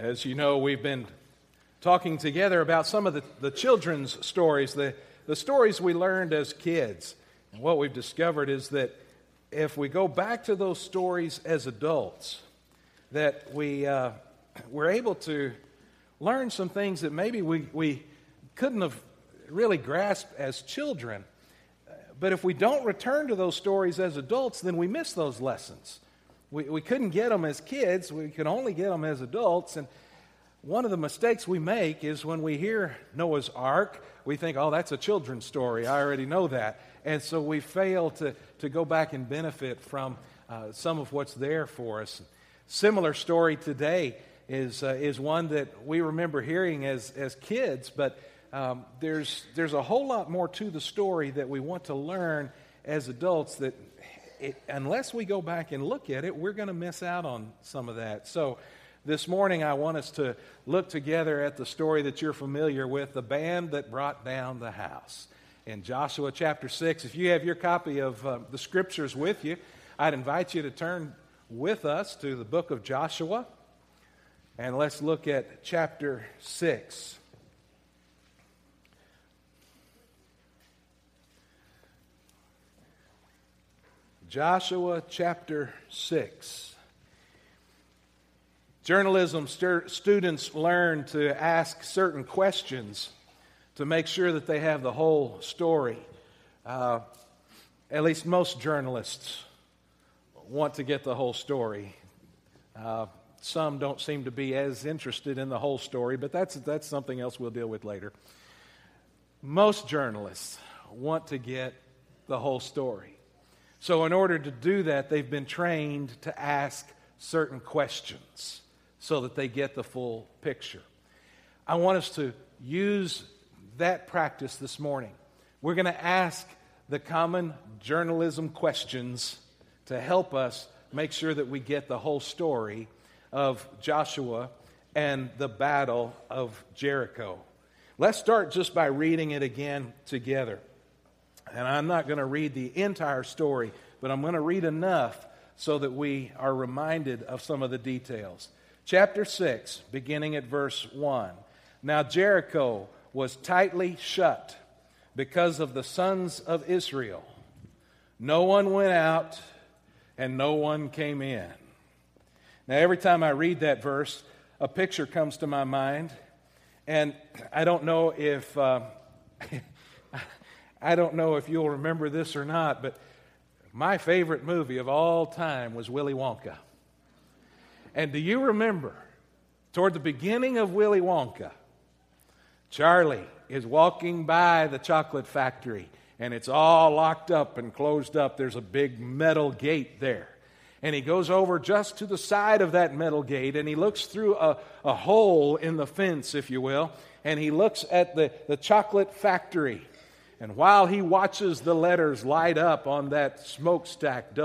As you know, we've been talking together about some of the children's stories, the stories we learned as kids. And what we've discovered is that if we go back to those stories as adults, that we're able to learn some things that maybe we couldn't have really grasped as children. But if we don't return to those stories as adults, then we miss those lessons. We couldn't get them as kids. We could only get them as adults. And one of the mistakes we make is when we hear Noah's Ark, we think, oh, that's a children's story. I already know that. And so we fail to go back and benefit from some of what's there for us. Similar story today is one that we remember hearing as kids, but there's a whole lot more to the story that we want to learn as adults that unless we go back and look at it, we're going to miss out on some of that. So this morning I want us to look together at the story that you're familiar with, the band that brought down the house. In Joshua chapter 6, if you have your copy of the scriptures with you, I'd invite you to turn with us to the book of Joshua, and let's look at chapter 6. Joshua chapter 6. Journalism students learn to ask certain questions to make sure that they have the whole story. At least most journalists want to get the whole story. Some don't seem to be as interested in the whole story, but that's something else we'll deal with later. Most journalists want to get the whole story. So in order to do that, they've been trained to ask certain questions so that they get the full picture. I want us to use that practice this morning. We're going to ask the common journalism questions to help us make sure that we get the whole story of Joshua and the battle of Jericho. Let's start just by reading it again together. And I'm not going to read the entire story, but I'm going to read enough so that we are reminded of some of the details. Chapter 6, beginning at verse 1. Now Jericho was tightly shut because of the sons of Israel. No one went out and no one came in. Now every time I read that verse, a picture comes to my mind, and I don't know if you'll remember this or not, but my favorite movie of all time was Willy Wonka. And do you remember, toward the beginning of Willy Wonka, Charlie is walking by the chocolate factory, and it's all locked up and closed up. There's a big metal gate there. And he goes over just to the side of that metal gate, and he looks through a hole in the fence, if you will, and he looks at the chocolate factory. And while he watches the letters light up on that smokestack,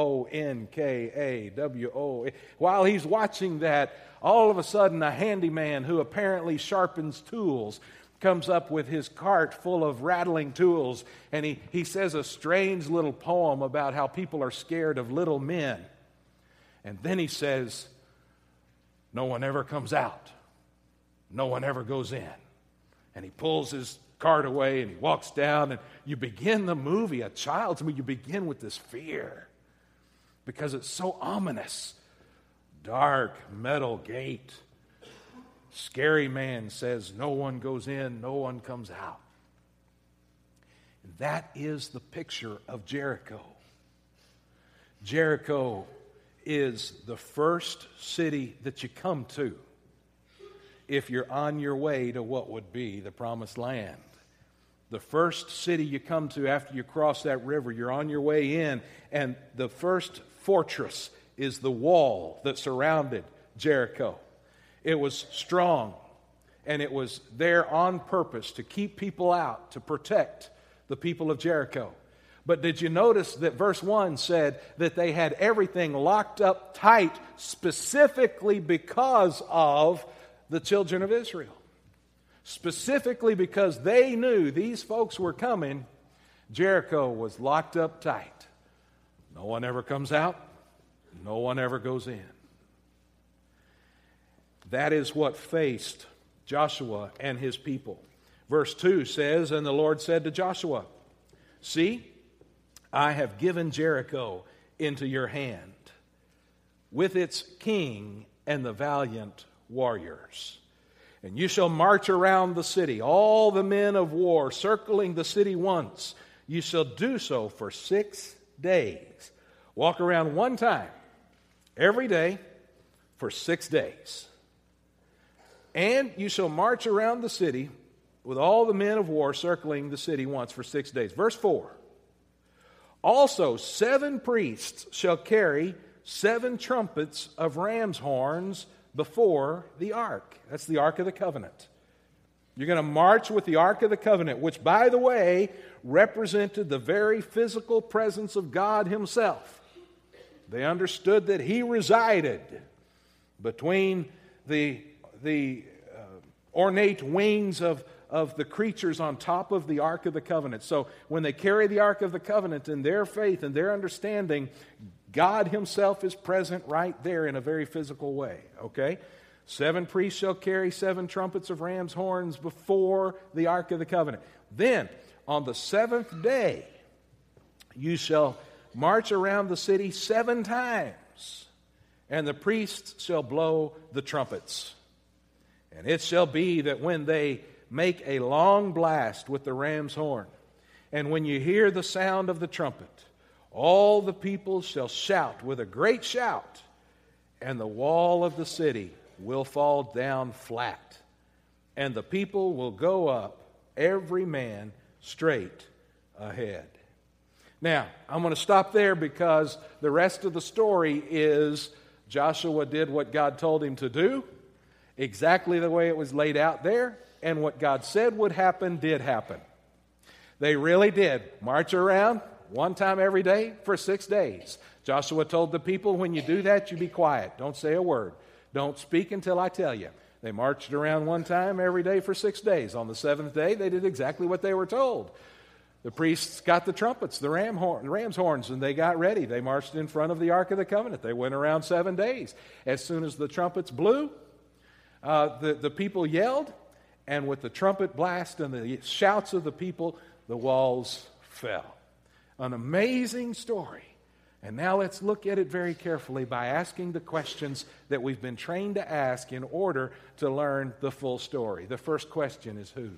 WONKA, while he's watching that, all of a sudden a handyman who apparently sharpens tools comes up with his cart full of rattling tools, and he says a strange little poem about how people are scared of little men. And then he says, no one ever comes out. No one ever goes in. And he pulls his cart away and he walks down, and you begin the movie, a child's movie, you begin with this fear because it's so ominous. Dark metal gate. Scary man says no one goes in, no one comes out. And that is the picture of Jericho. Jericho is the first city that you come to if you're on your way to what would be the Promised Land. The first city you come to after you cross that river, you're on your way in, and the first fortress is the wall that surrounded Jericho. It was strong, and it was there on purpose to keep people out, to protect the people of Jericho. But did you notice that verse 1 said that they had everything locked up tight specifically because of the children of Israel? Specifically because they knew these folks were coming, Jericho was locked up tight. No one ever comes out. No one ever goes in. That is what faced Joshua and his people. Verse 2 says, "And the Lord said to Joshua, See, I have given Jericho into your hand, with its king and the valiant warriors. And you shall march around the city, all the men of war, circling the city once. You shall do so for 6 days. Walk around one time every day for 6 days. And you shall march around the city with all the men of war circling the city once for 6 days." Verse 4. "Also 7 priests shall carry 7 trumpets of ram's horns before the ark." That's the Ark of the Covenant. You're going to march with the Ark of the Covenant, which, by the way, represented the very physical presence of God Himself. They understood that He resided between the ornate wings of the creatures on top of the Ark of the Covenant. So when they carry the Ark of the Covenant in their faith and their understanding, God Himself is present right there in a very physical way. Okay? 7 priests shall carry 7 trumpets of ram's horns before the Ark of the Covenant. Then, on the 7th day, you shall march around the city 7 times, and the priests shall blow the trumpets. And it shall be that when they make a long blast with the ram's horn, and when you hear the sound of the trumpet, all the people shall shout with a great shout, and the wall of the city will fall down flat, and the people will go up, every man straight ahead. Now, I'm going to stop there because the rest of the story is Joshua did what God told him to do, exactly the way it was laid out there, and what God said would happen did happen. They really did march around one time every day for 6 days. Joshua told the people, when you do that, you be quiet. Don't say a word. Don't speak until I tell you. They marched around one time every day for 6 days. On the 7th day, they did exactly what they were told. The priests got the trumpets, the ram's horns, and they got ready. They marched in front of the Ark of the Covenant. They went around 7 days. As soon as the trumpets blew, the people yelled, and with the trumpet blast and the shouts of the people, the walls fell. An amazing story. And now let's look at it very carefully by asking the questions that we've been trained to ask in order to learn the full story. The first question is who?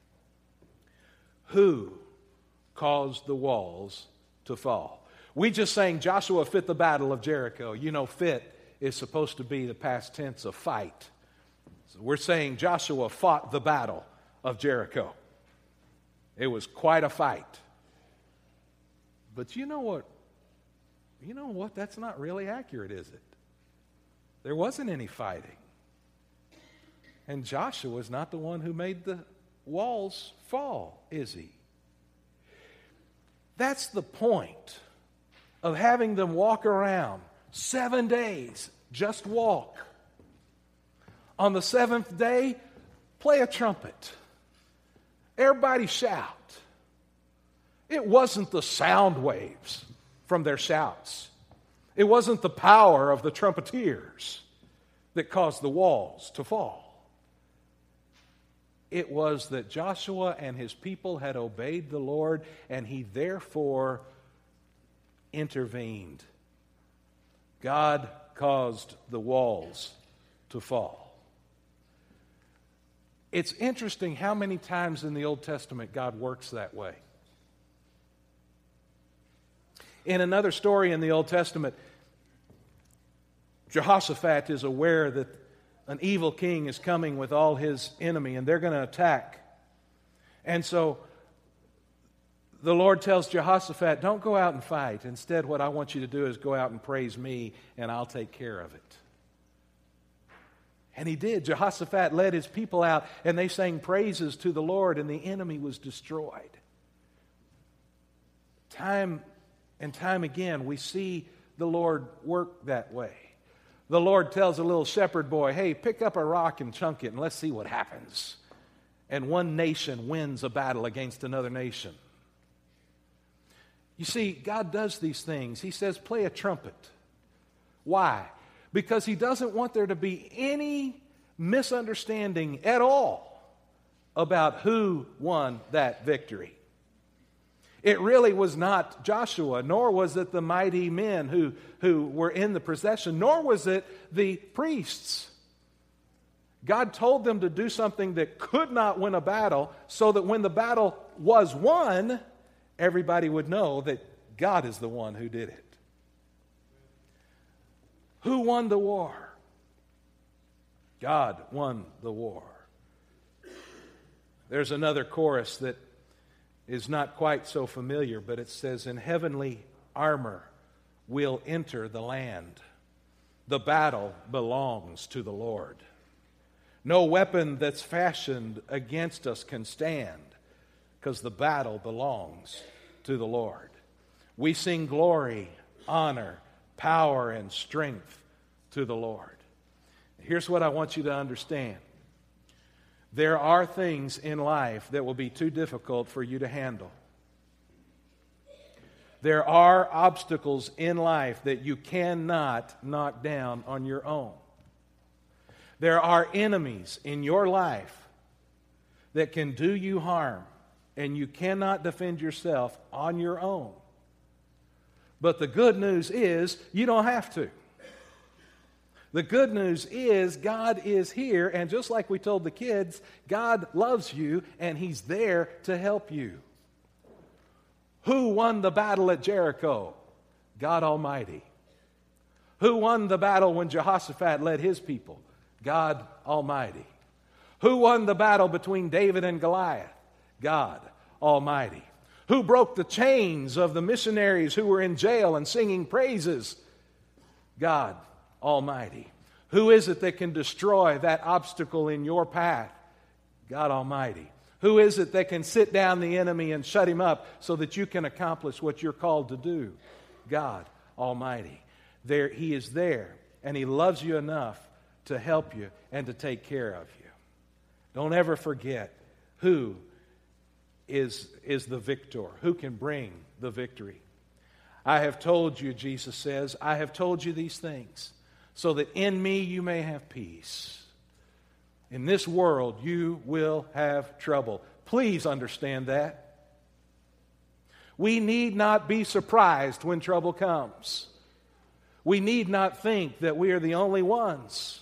Who caused the walls to fall? We just sang Joshua fit the battle of Jericho. You know, fit is supposed to be the past tense of fight. So we're saying Joshua fought the battle of Jericho. It was quite a fight. But you know what? You know what? That's not really accurate, is it? There wasn't any fighting. And Joshua was not the one who made the walls fall, is he? That's the point of having them walk around 7 days. Just walk. On the 7th day, play a trumpet. Everybody shout. It wasn't the sound waves from their shouts. It wasn't the power of the trumpeters that caused the walls to fall. It was that Joshua and his people had obeyed the Lord, and he therefore intervened. God caused the walls to fall. It's interesting how many times in the Old Testament God works that way. In another story in the Old Testament, Jehoshaphat is aware that an evil king is coming with all his enemy, and they're going to attack. And so the Lord tells Jehoshaphat, don't go out and fight. Instead, what I want you to do is go out and praise me, and I'll take care of it. And he did. Jehoshaphat led his people out, and they sang praises to the Lord, and the enemy was destroyed. Time and time again, we see the Lord work that way. The Lord tells a little shepherd boy, hey, pick up a rock and chunk it, and let's see what happens. And one nation wins a battle against another nation. You see, God does these things. He says, play a trumpet. Why? Because He doesn't want there to be any misunderstanding at all about who won that victory. It really was not Joshua, nor was it the mighty men who were in the procession, nor was it the priests. God told them to do something that could not win a battle, so that when the battle was won, everybody would know that God is the one who did it. Who won the war? God won the war. There's another chorus that is not quite so familiar, but it says, "In heavenly armor we'll enter the land. The battle belongs to the Lord. No weapon that's fashioned against us can stand, because the battle belongs to the Lord. We sing glory, honor, power, and strength to the Lord." Here's what I want you to understand. There are things in life that will be too difficult for you to handle. There are obstacles in life that you cannot knock down on your own. There are enemies in your life that can do you harm, and you cannot defend yourself on your own. But the good news is you don't have to. The good news is God is here, and just like we told the kids, God loves you, and He's there to help you. Who won the battle at Jericho? God Almighty. Who won the battle when Jehoshaphat led his people? God Almighty. Who won the battle between David and Goliath? God Almighty. Who broke the chains of the missionaries who were in jail and singing praises? God Almighty. Who is it that can destroy that obstacle in your path? God Almighty. Who is it that can sit down the enemy and shut him up so that you can accomplish what you're called to do? God Almighty. There, He is there, and He loves you enough to help you and to take care of you. Don't ever forget who is the victor, who can bring the victory. I have told you, Jesus says, I have told you these things so that in me you may have peace. In this world you will have trouble. Please understand that. We need not be surprised when trouble comes. We need not think that we are the only ones.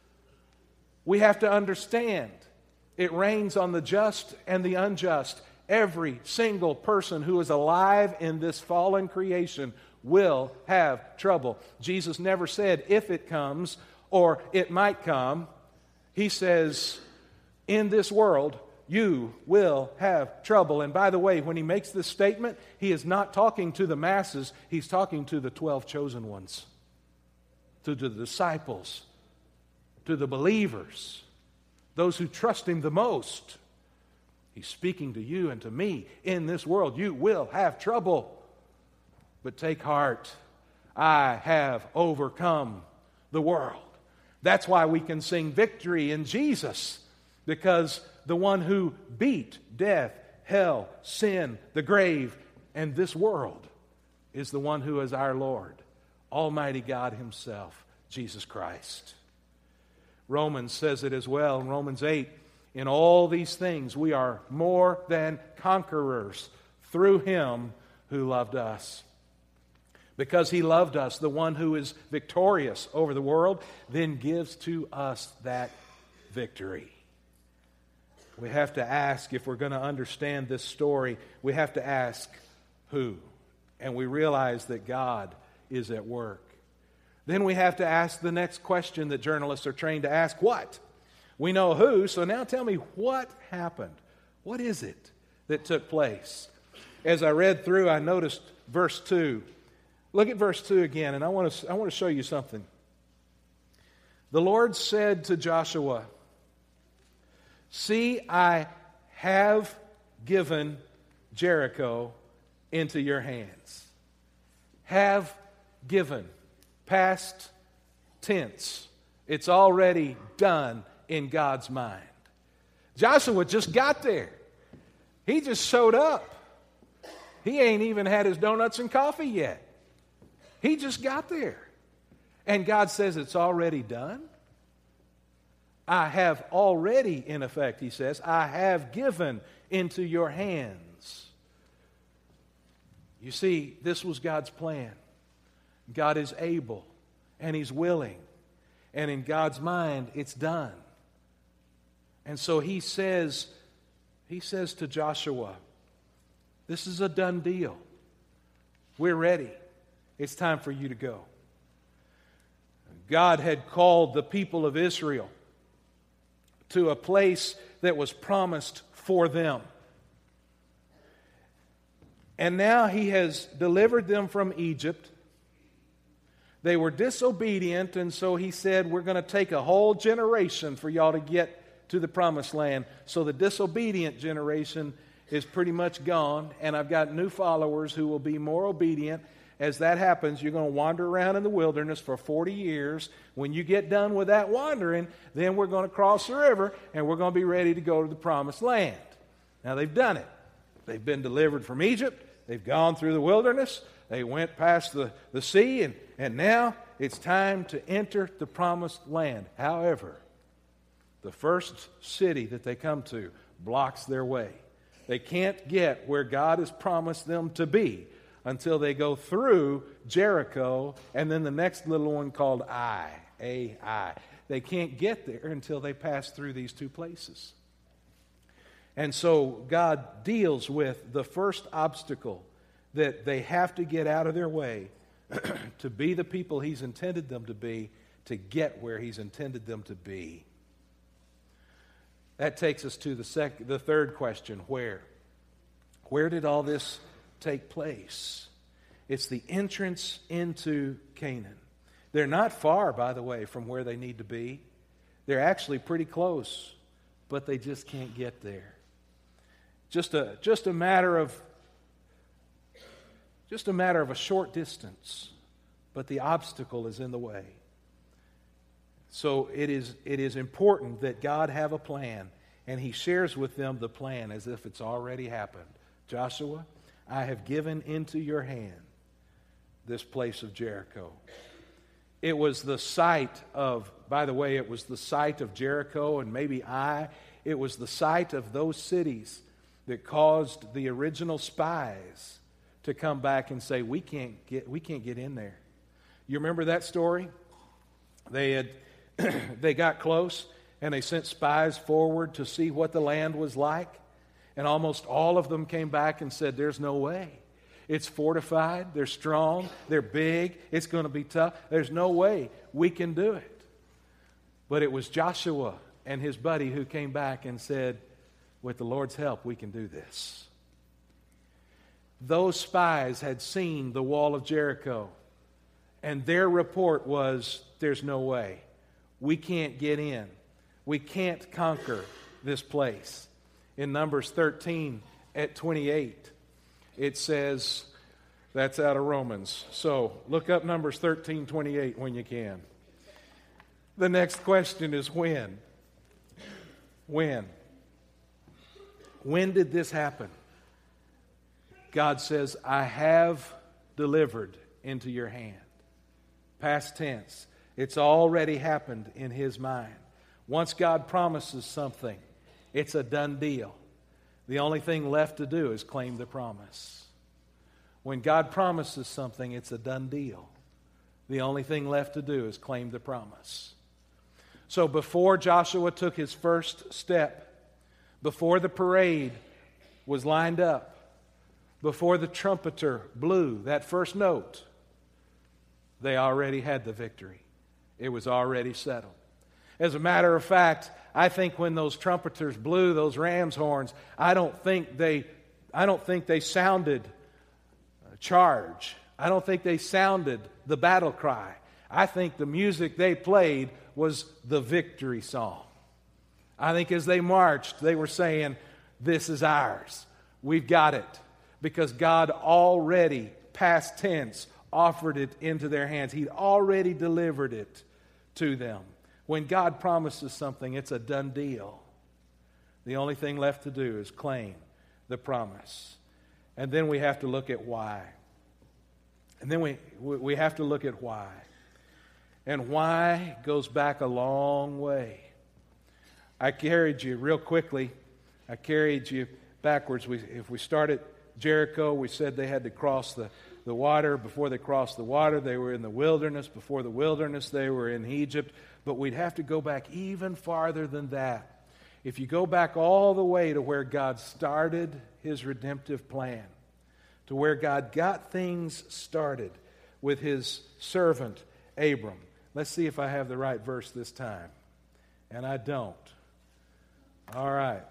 We have to understand it rains on the just and the unjust. Every single person who is alive in this fallen creation will have trouble. Jesus never said if it comes or it might come. He says, in this world, you will have trouble. And by the way, when He makes this statement, He is not talking to the masses. He's talking to the 12 chosen ones, to the disciples, to the believers, those who trust Him the most. He's speaking to you and to me. In this world, you will have trouble. But take heart. I have overcome the world. That's why we can sing victory in Jesus, because the one who beat death, hell, sin, the grave, and this world is the one who is our Lord, Almighty God Himself, Jesus Christ. Romans says it as well in Romans 8. In all these things we are more than conquerors through Him who loved us. Because He loved us, the one who is victorious over the world, then gives to us that victory. We have to ask, if we're going to understand this story, we have to ask who. And we realize that God is at work. Then we have to ask the next question that journalists are trained to ask: what? We know who, so now tell me what happened. What is it that took place? As I read through, I noticed verse 2. Look at verse 2 again, and I want to show you something. The Lord said to Joshua, "See, I have given Jericho into your hands." Have given. Past tense. It's already done in God's mind. Joshua just got there. He just showed up. He ain't even had his donuts and coffee yet. He just got there. And God says it's already done. I have already, in effect, he says, I have given into your hands. You see, this was God's plan. God is able and He's willing. And in God's mind, it's done. And so He says to Joshua, this is a done deal. We're ready. It's time for you to go. God had called the people of Israel to a place that was promised for them. And now He has delivered them from Egypt. They were disobedient, and so He said, we're going to take a whole generation for y'all to get to the promised land. So the disobedient generation is pretty much gone, and I've got new followers who will be more obedient. As that happens, you're going to wander around in the wilderness for 40 years. When you get done with that wandering, then we're going to cross the river, and we're going to be ready to go to the promised land. Now, they've done it. They've been delivered from Egypt. They've gone through the wilderness. They went past the sea, and now it's time to enter the promised land. However, the first city that they come to blocks their way. They can't get where God has promised them to be until they go through Jericho and then the next little one called Ai. They can't get there until they pass through these two places. And so God deals with the first obstacle that they have to get out of their way to be the people He's intended them to be, to get where He's intended them to be. That takes us to the third question, where? Where did all this take place? It's the entrance into Canaan. They're not far, by the way, from where they need to be. They're actually pretty close, but they just can't get there. Just a matter of a short distance, but the obstacle is in the way. So it is important that God have a plan, and He shares with them the plan as if it's already happened. Joshua, I have given into your hand this place of Jericho. It was the site of, by the way, it was the site of Jericho and maybe Ai. It was the site of those cities that caused the original spies to come back and say, we can't get in there. You remember that story? They got close and they sent spies forward to see what the land was like. And almost all of them came back and said, there's no way. It's fortified, they're strong, they're big, it's going to be tough. There's no way we can do it. But it was Joshua and his buddy who came back and said, with the Lord's help, we can do this. Those spies had seen the wall of Jericho, and their report was, there's no way. We can't get in. We can't conquer this place. In Numbers 13 at 28, it says, that's out of Romans. So look up Numbers 13:28 when you can. The next question is when? When? When did this happen? God says, I have delivered into your hand. Past tense. It's already happened in His mind. Once God promises something, it's a done deal. The only thing left to do is claim the promise. When God promises something, it's a done deal. The only thing left to do is claim the promise. So before Joshua took his first step, before the parade was lined up, before the trumpeter blew that first note, they already had the victory. It was already settled. As a matter of fact, I think when those trumpeters blew those ram's horns, I don't think they sounded charge. I don't think they sounded the battle cry. I think the music they played was the victory song. I think as they marched, they were saying, this is ours. We've got it. Because God already, past tense, offered it into their hands. He'd already delivered it to them. When God promises something, it's a done deal. The only thing left to do is claim the promise. And then we have to look at why. And then we have to look at why. And why goes back a long way. I carried you real quickly. I carried you backwards. If we start at Jericho, we said they had to cross the water. Before they crossed the water, they were in the wilderness. Before the wilderness, they were in Egypt. But we'd have to go back even farther than that. If you go back all the way to where God started His redemptive plan, to where God got things started with His servant Abram. Let's see if I have the right verse this time. And I don't. All right.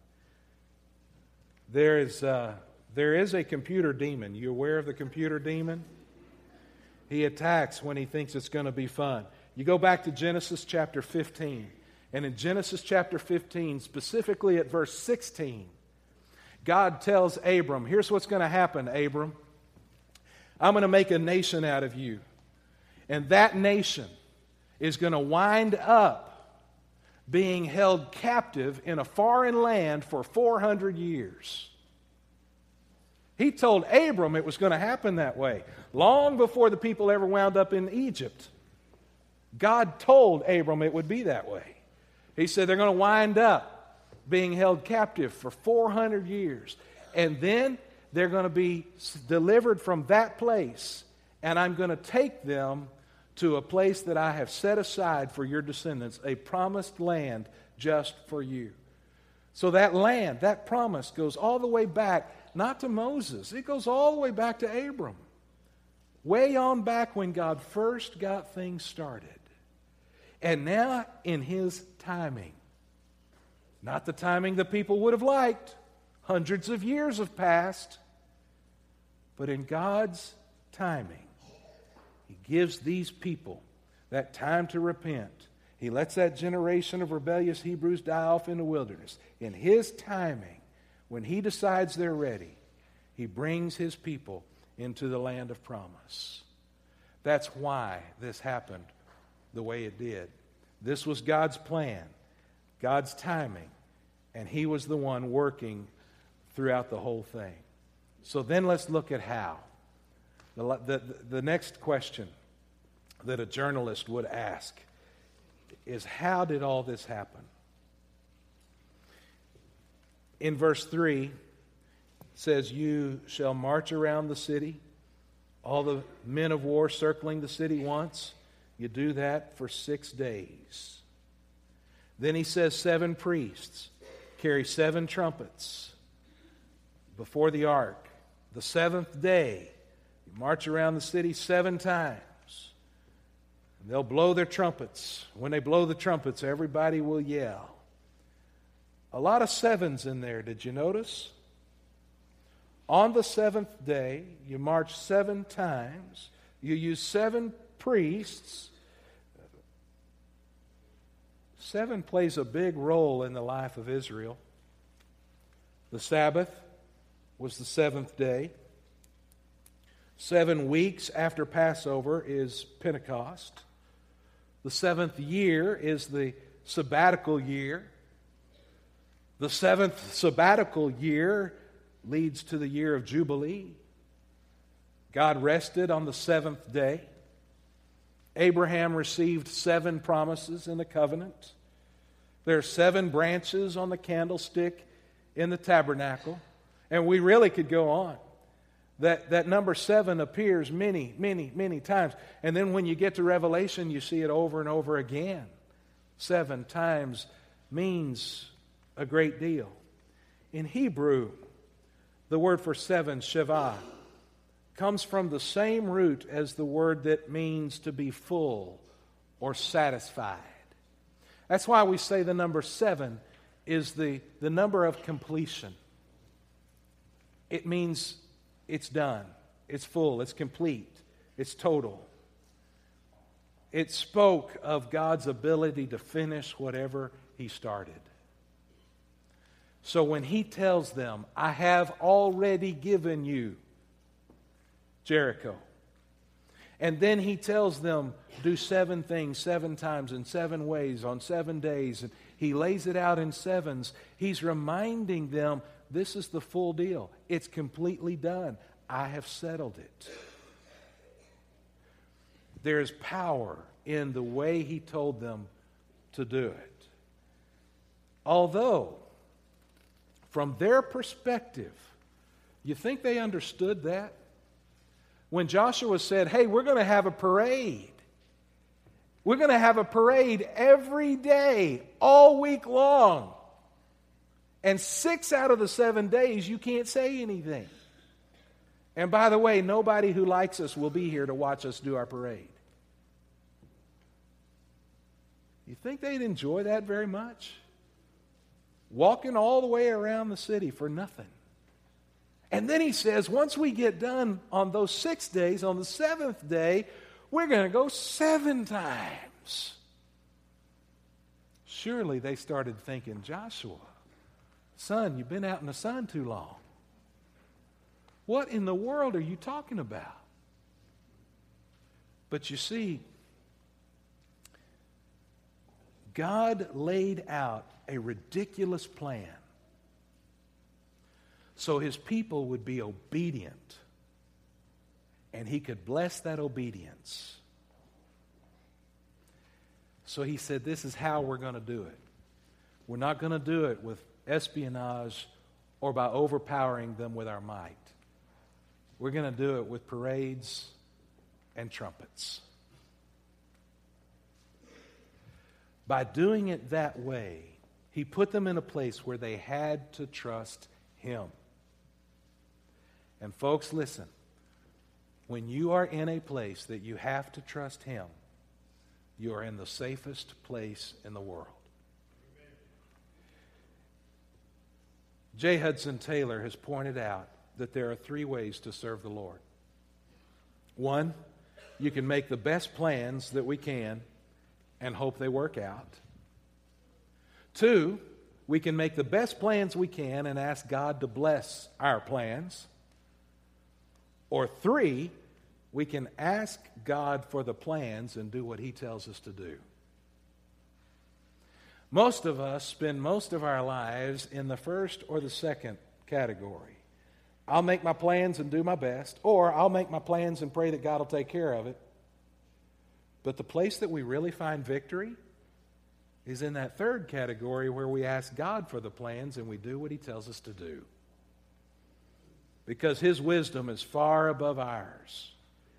There is a computer demon. You aware of the computer demon? He attacks when he thinks it's going to be fun. You go back to Genesis chapter 15. And in Genesis chapter 15, specifically at verse 16, God tells Abram, here's what's going to happen, Abram. I'm going to make a nation out of you. And that nation is going to wind up being held captive in a foreign land for 400 years. He told Abram it was going to happen that way, long before the people ever wound up in Egypt. God told Abram it would be that way. He said they're going to wind up being held captive for 400 years. And then they're going to be delivered from that place, and I'm going to take them to a place that I have set aside for your descendants, a promised land just for you. So that land, that promise goes all the way back, not to Moses. It goes all the way back to Abram. Way on back when God first got things started. And now in His timing. Not the timing the people would have liked. Hundreds of years have passed. But in God's timing, He gives these people that time to repent. He lets that generation of rebellious Hebrews die off in the wilderness. In His timing, when He decides they're ready, He brings His people into the land of promise. That's why this happened the way it did. This was God's plan, God's timing, and He was the one working throughout the whole thing. So then let's look at how. The next question that a journalist would ask is, how did all this happen? In verse 3, it says, you shall march around the city, all the men of war circling the city once. You do that for 6 days. Then he says 7 priests carry 7 trumpets before the ark. The 7th day, you march around the city 7 times. And they'll blow their trumpets. When they blow the trumpets, everybody will yell. A lot of 7s in there, did you notice? On the 7th day, you march 7 times. You use 7 priests. 7 plays a big role in the life of Israel. The Sabbath was the 7th day. 7 weeks after Passover is Pentecost. The 7th year is the sabbatical year. The 7th sabbatical year leads to the year of Jubilee. God rested on the 7th day. Abraham received 7 promises in the covenant. There are 7 branches on the candlestick in the tabernacle. And we really could go on. That number 7 appears many, many, many times. And then when you get to Revelation, you see it over and over again. 7 times means a great deal. In Hebrew, the word for 7, Sheva, comes from the same root as the word that means to be full or satisfied. That's why we say the number 7 is the number of completion. It means it's done, it's full, it's complete, it's total. It spoke of God's ability to finish whatever He started. So when He tells them, I have already given you Jericho, and then He tells them, do 7 things 7 times in 7 ways on 7 days, and He lays it out in 7s, He's reminding them, this is the full deal. It's completely done. I have settled it. There is power in the way He told them to do it. Although, from their perspective, you think they understood that? When Joshua said, hey, we're going to have a parade. We're going to have a parade every day, all week long. And 6 out of the 7 days, you can't say anything. And by the way, nobody who likes us will be here to watch us do our parade. You think they'd enjoy that very much? Walking all the way around the city for nothing. And then he says, once we get done on those 6 days, on the 7th day, we're going to go 7 times. Surely they started thinking, Joshua, son, you've been out in the sun too long. What in the world are you talking about? But you see, God laid out a ridiculous plan so his people would be obedient, and he could bless that obedience. So he said, this is how we're going to do it. We're not going to do it with espionage or by overpowering them with our might. We're going to do it with parades and trumpets. By doing it that way, he put them in a place where they had to trust him. And folks, listen. When you are in a place that you have to trust him, you are in the safest place in the world. J. Hudson Taylor has pointed out that there are 3 ways to serve the Lord. 1, you can make the best plans that we can and hope they work out. 2, we can make the best plans we can and ask God to bless our plans. Or 3, we can ask God for the plans and do what he tells us to do. Most of us spend most of our lives in the first or the second category. I'll make my plans and do my best, or I'll make my plans and pray that God will take care of it. But the place that we really find victory is in that third category where we ask God for the plans and we do what he tells us to do. Because his wisdom is far above ours.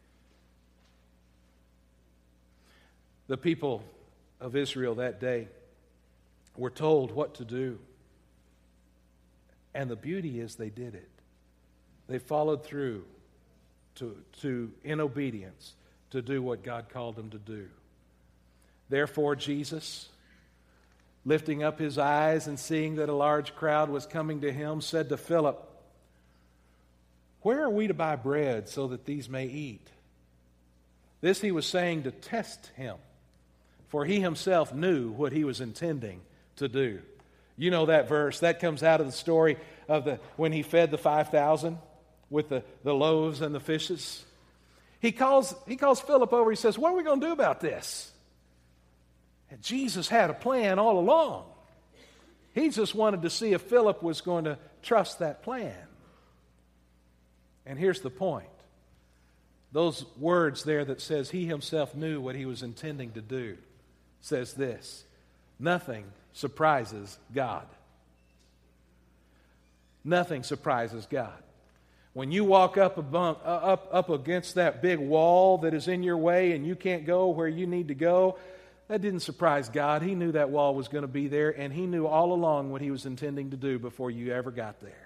The people of Israel that day were told what to do. And the beauty is they did it. They followed through in obedience to do what God called them to do. Therefore, Jesus, lifting up his eyes and seeing that a large crowd was coming to him, said to Philip, where are we to buy bread so that these may eat? This he was saying to test him, for he himself knew what he was intending to do. You know that verse. That comes out of the story of when he fed the 5,000 with the loaves and the fishes. He calls Philip over. He says, what are we going to do about this? And Jesus had a plan all along. He just wanted to see if Philip was going to trust that plan. And here's the point. Those words there that says he himself knew what he was intending to do says this: nothing surprises God. Nothing surprises God. When you walk up against that big wall that is in your way and you can't go where you need to go, that didn't surprise God. He knew that wall was going to be there, and he knew all along what he was intending to do before you ever got there.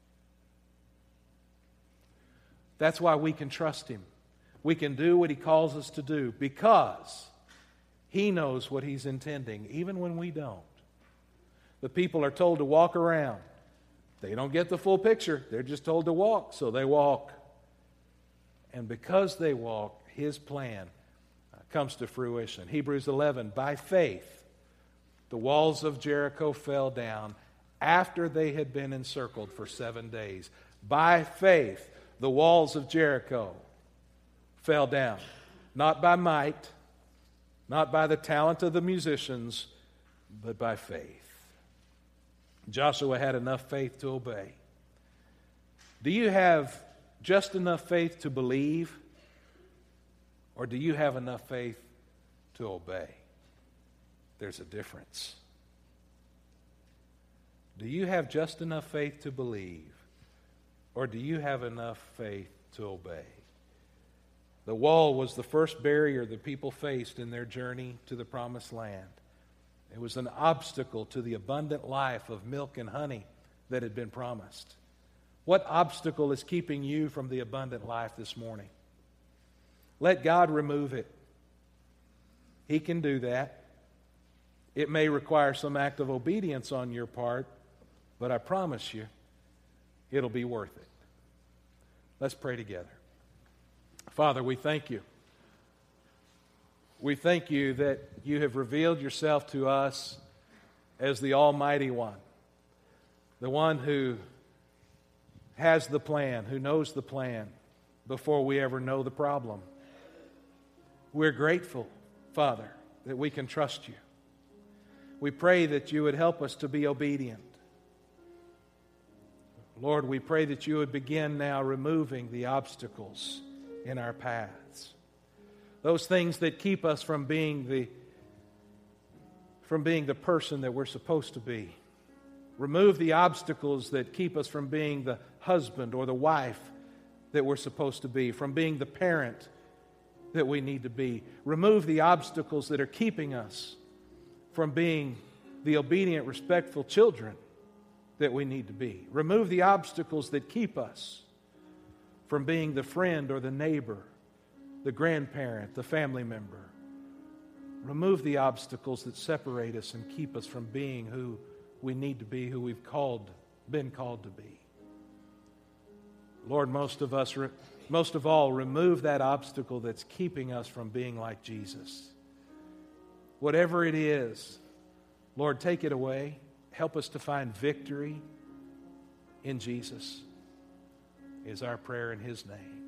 That's why we can trust him. We can do what he calls us to do because he knows what he's intending, even when we don't. The people are told to walk around. They don't get the full picture. They're just told to walk, so they walk. And because they walk, his plan comes to fruition. Hebrews 11, by faith, the walls of Jericho fell down after they had been encircled for 7 days. By faith, the walls of Jericho fell down. Not by might, not by the talent of the musicians, but by faith. Joshua had enough faith to obey. Do you have just enough faith to believe? Or do you have enough faith to obey? There's a difference. Do you have just enough faith to believe, or do you have enough faith to obey? The wall was the first barrier the people faced in their journey to the promised land. It was an obstacle to the abundant life of milk and honey that had been promised. What obstacle is keeping you from the abundant life this morning? Let God remove it. He can do that. It may require some act of obedience on your part, but I promise you, it'll be worth it. Let's pray together. Father, we thank you. We thank you that you have revealed yourself to us as the Almighty One, the one who has the plan, who knows the plan before we ever know the problem. We're grateful, Father, that we can trust you. We pray that you would help us to be obedient. Lord, we pray that you would begin now removing the obstacles in our paths. Those things that keep us from being the person that we're supposed to be. Remove the obstacles that keep us from being the husband or the wife that we're supposed to be, from being the parent that we need to be. Remove the obstacles that are keeping us from being the obedient, respectful children that we need to be. Remove the obstacles that keep us from being the friend or the neighbor, the grandparent, the family member. Remove the obstacles that separate us and keep us from being who we need to be, who we've been called to be. Lord, most of all, remove that obstacle that's keeping us from being like Jesus. Whatever it is, Lord, take it away. Help us to find victory in Jesus, is our prayer in His name.